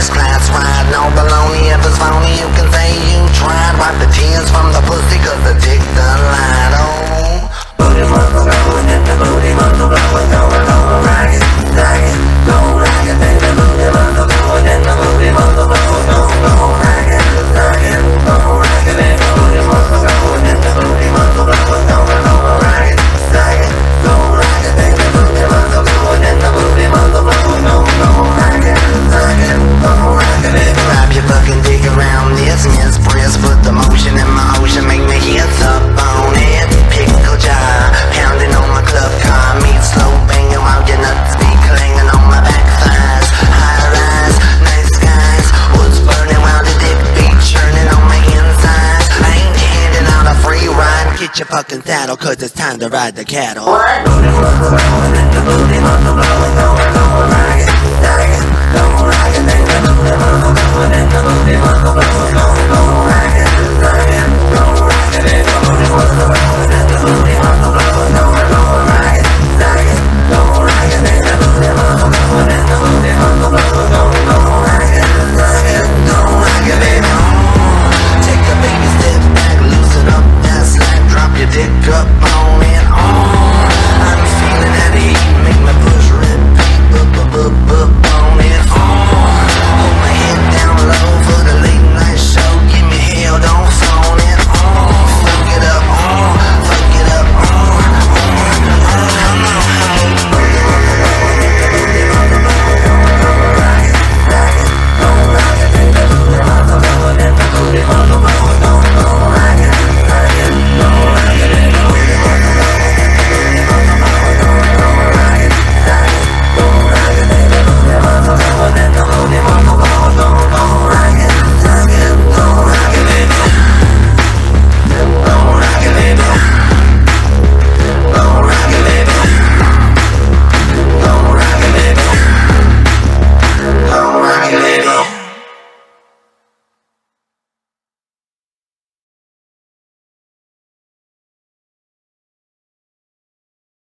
first class ride. No baloney, if it's phony, you can say you tried. Wipe the tears from the pussy, cause the dick done lied. Oh, booty muscle going in the booty muscle blowing, going, rock it, go rock it, baby. Booty muscle going in the booty muscle blowing, go rock it, go rock it, baby. Booty muscle going in the booty muscle blowing, go rock it, go rock it, baby. Booty muscle going in the booty muscle blowing, go rock it, go rock it, baby. Wrap your fucking dick around this press, put the motion in my ocean, make me hits up on it. Pickle jar, pounding on my club car, meat slow banging while your nuts be clanging on my back thighs. High rise, night skies, woods burning while the dick be churning on my insides. I ain't handing out a free ride, get your fucking saddle, cause it's time to ride the cattle. What? Booty muscle blowing, the booty muscle blowing.